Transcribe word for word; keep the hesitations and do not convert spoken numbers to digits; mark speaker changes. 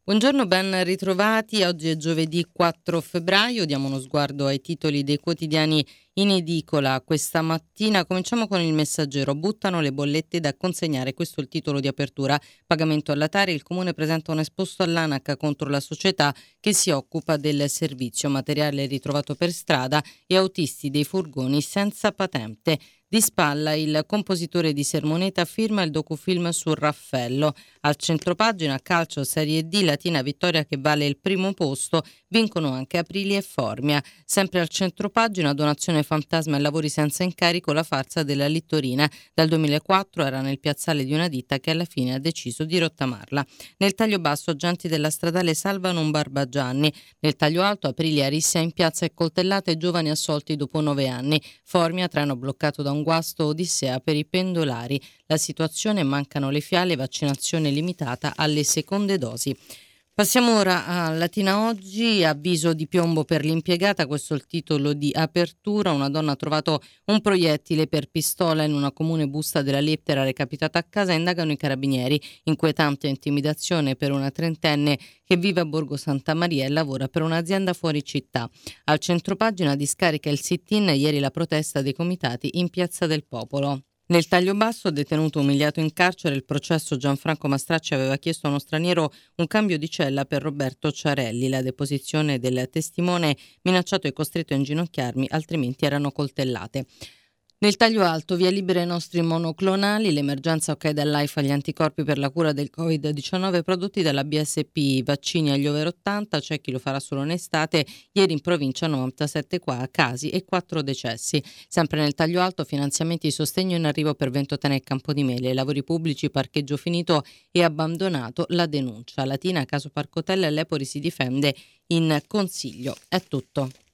Speaker 1: Buongiorno, ben ritrovati. Oggi è giovedì quattro febbraio, diamo uno sguardo ai titoli dei quotidiani in edicola questa mattina. Cominciamo con il Messaggero. Buttano le bollette da consegnare, questo è il titolo di apertura. Pagamento alla Tari, il Comune presenta un esposto all'ANAC contro la società che si occupa del servizio, materiale ritrovato per strada e autisti dei furgoni senza patente. Di spalla il compositore di Sermoneta firma il docufilm su Raffaello. Al centropagina calcio Serie D, Latina vittoria che vale il primo posto, vincono anche Aprilia e Formia. Sempre al centropagina donazione fantasma e lavori senza incarico, la farsa della Littorina. Dal duemilaquattro era nel piazzale di una ditta che alla fine ha deciso di rottamarla. Nel taglio basso agenti della stradale salvano un Barbagianni. Nel taglio alto Aprilia rissa in piazza e coltellate, giovani assolti dopo nove anni. Formia treno bloccato da un guasto odissea per i pendolari. La situazione, mancano le fiale, vaccinazione limitata alle seconde dosi. Passiamo ora a Latina Oggi, avviso di piombo per l'impiegata, questo è il titolo di apertura. Una donna ha trovato un proiettile per pistola in una comune busta della lettera recapitata a casa, indagano i carabinieri. Inquietante intimidazione per una trentenne che vive a Borgo Santa Maria e lavora per un'azienda fuori città. Al centropagina discarica il sit-in, ieri la protesta dei comitati in Piazza del Popolo. Nel taglio basso, detenuto umiliato in carcere, il processo Gianfranco Mastracci aveva chiesto a uno straniero un cambio di cella per Roberto Ciarelli. La deposizione del testimone minacciato e costretto a inginocchiarmi, altrimenti erano coltellate. Nel taglio alto, via libera ai nostri monoclonali, l'emergenza ok dall'AIFA agli anticorpi per la cura del covid diciannove prodotti dalla B S P, vaccini agli over ottanta, c'è chi lo farà solo in estate, ieri in provincia novantasette qua, casi e quattro decessi. Sempre nel taglio alto, finanziamenti di sostegno in arrivo per Ventotene e Campodimele, lavori pubblici, parcheggio finito e abbandonato, la denuncia. Latina, caso Parcotella, l'Epori si difende in consiglio. È tutto.